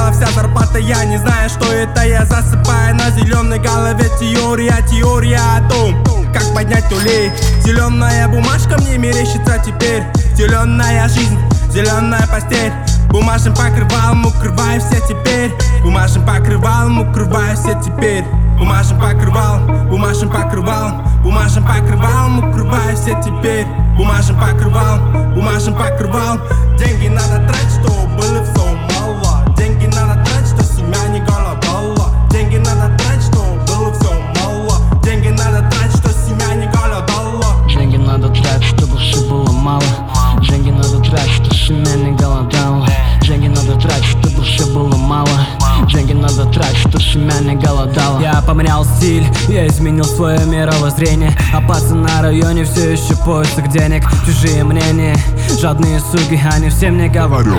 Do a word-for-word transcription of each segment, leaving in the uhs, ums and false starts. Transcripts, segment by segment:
пропала вся зарплата, я не знаю, что это. Я засыпаю на зеленой голове. Теория, теория о том, как поднять улей. Зеленая бумажка мне мерещится теперь. Зеленая жизнь, зеленая постель. Бумажным покрывалом укрываю все теперь. Бумажным покрывалом укрываю все теперь. Бумажным покрывалом, бумажным покрывалом, бумажным покрывалом укрываю все теперь. Бумажным покрывалом, бумажным покрывалом. Деньги надо тратить, чтобы было все мало. Деньги надо тратить, чтобы семья не голодала. Деньги надо тратить, чтобы было все мало. Деньги надо тратить, чтобы семья не голодала. Деньги надо тратить, чтобы все было мало. Деньги надо тратить, чтобы семья не голодала. Деньги надо тратить, чтобы все было мало. Деньги надо тратить, чтобы семья не голодала. Я поменял стиль, я изменил свое мировоззрение. А пацаны на районе все еще поиск денег. Чужие мнения, жадные суки, они всем не говорю.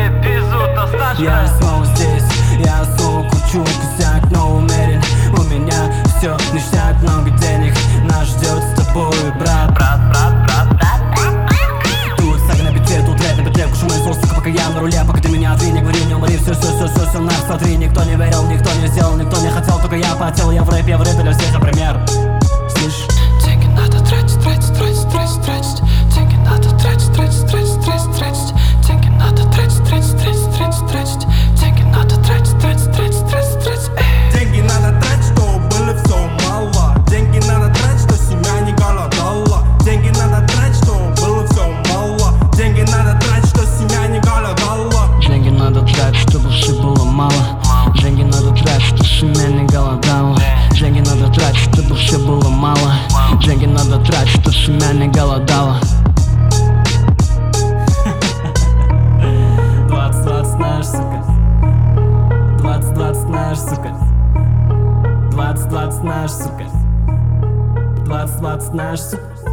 Я снова здесь, я снова кручу косяк, но уверен, у меня все ништяк, много денег нас ждет с тобой, брат. Брат, брат, брат, брат. Тут сага на бите, тут рэп на бите, кушу мой зол, сука, пока я на руле. Пока ты меня двинь, не говори, не умри, все, все, все, все, все, нас смотри. Никто не верил, никто не сделал, никто не хотел, только я потел. Я в рэп, я в рэпе для всех, например. Слышь? Деньги надо тратить, тратить, тратить, тратить, тратить. Деньги надо тратить, тратить, тратить, тратить, тратить. Деньги надо тратить, тратить, тратить, тратить, тратить. Деньги надо тратить, тратить, тратить, тратить, тратить. Деньги надо тратить, чтобы было все мало. Деньги надо тратить, чтобы семья не голодала. Деньги надо тратить, чтобы было все мало. Деньги надо тратить, чтобы семья не голодала. Деньги надо тратить, чтобы все было мало. Деньги надо тратить, чтобы семья не голодала. Деньги надо тратить, чтобы все было мало. Деньги надо тратить, чтобы семья не голодала. Двадцать двадцать наш, сука. Двадцать двадцать наш, сука. Двадцать двадцать наш, сука. Двадцать двадцать наш, сука.